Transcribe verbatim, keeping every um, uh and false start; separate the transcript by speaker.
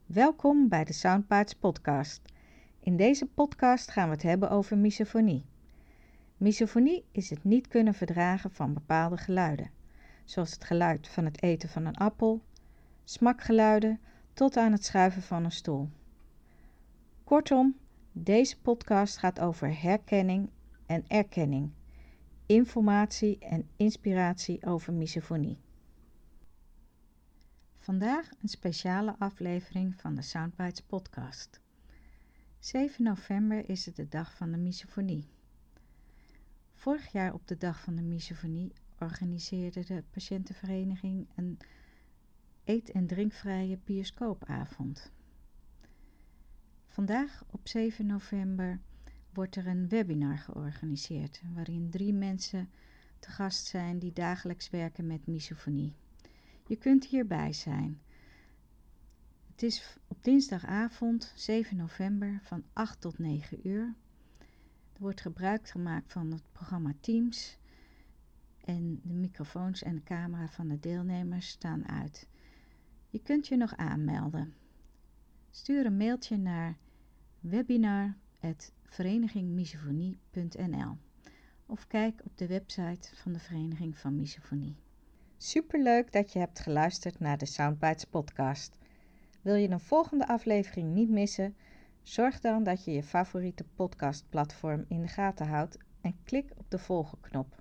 Speaker 1: Welkom bij de Soundbites podcast. In deze podcast gaan we het hebben over misofonie. Misofonie is het niet kunnen verdragen van bepaalde geluiden, zoals het geluid van het eten van een appel, smakgeluiden tot aan het schuiven van een stoel. Kortom, deze podcast gaat over herkenning en erkenning, informatie en inspiratie over misofonie. Vandaag een speciale aflevering van de Soundbites podcast. zeven november is het de dag van de misofonie. Vorig jaar op de dag van de misofonie organiseerde de patiëntenvereniging een eet- en drinkvrije bioscoopavond. Vandaag op zeven november wordt er een webinar georganiseerd waarin drie mensen te gast zijn die dagelijks werken met misofonie. Je kunt hierbij zijn. Het is op dinsdagavond zeven november van acht tot negen uur. Er wordt gebruik gemaakt van het programma Teams en de microfoons en de camera van de deelnemers staan uit. Je kunt je nog aanmelden. Stuur een mailtje naar webinar apenstaartje vereniging misofonie punt n l of kijk op de website van de Vereniging van Misofonie. Superleuk dat je hebt geluisterd naar de Soundbites podcast. Wil je een volgende aflevering niet missen? Zorg dan dat je je favoriete podcastplatform in de gaten houdt en klik op de volgen knop.